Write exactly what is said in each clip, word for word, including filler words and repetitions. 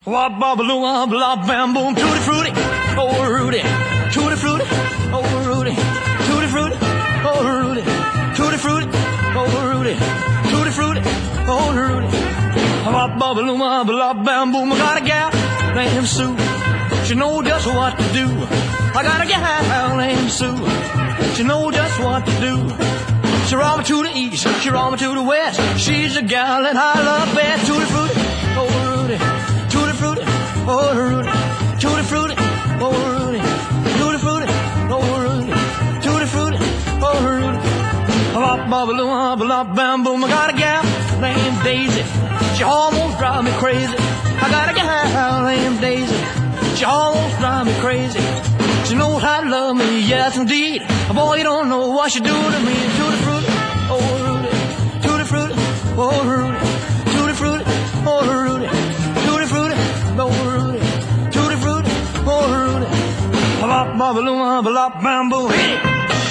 Wop bobbaloo wop lop bam boom tutti frutti, oh Rudy, tutti frutti, oh Rudy, tutti frutti, oh Rudy, tutti frutti, oh Rudy, tutti frutti, oh Rudy. Wop bobbaloo wop lop bam boom. I got a gal named Sue, she knows just what to do. I got a gal named Sue, she knows just what to do. She roll me to the east, she roll me to the west. She's a gal that I love best. Tutti frutti, oh Rudy, tutti frutti, oh Rudy, tutti frutti, oh Rudy, tutti frutti, oh Rudy, tutti frutti, oh Rudy. Bop bobbaloo wop lop bam boom. I got a gal named Daisy, she almost drives me crazy. I got a gal named Daisy, she almost drives me crazy. She knows how to love me, yes indeed. Boy, you don't know what she do to me. Tutti frutti, oh Rudy, tutti frutti, oh Rudy, tutti frutti, oh Rudy, tutti frutti, oh Rudy, tutti frutti, oh Rudy. Bop bobbaloo wop lop bam boom. Hit it.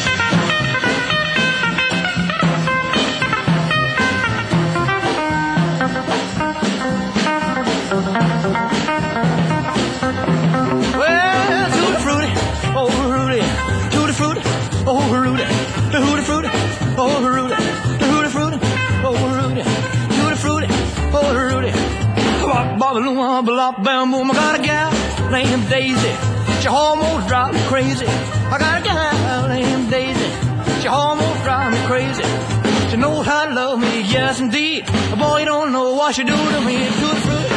Well, tutti frutti, oh Rudy, tutti frutti, oh Rudy, the tutti frutti, oh Rudy, the tutti frutti, oh Rudy, tutti frutti, oh Rudy. Wop bobbaloo wop lop bam boom. I got a gal named Daisy, she almost drives me crazy. I got a gal named Daisy, she almost drives me crazy. She knows how to love me, yes indeed. Boy, you don't know what she do to me. Tutti frutti,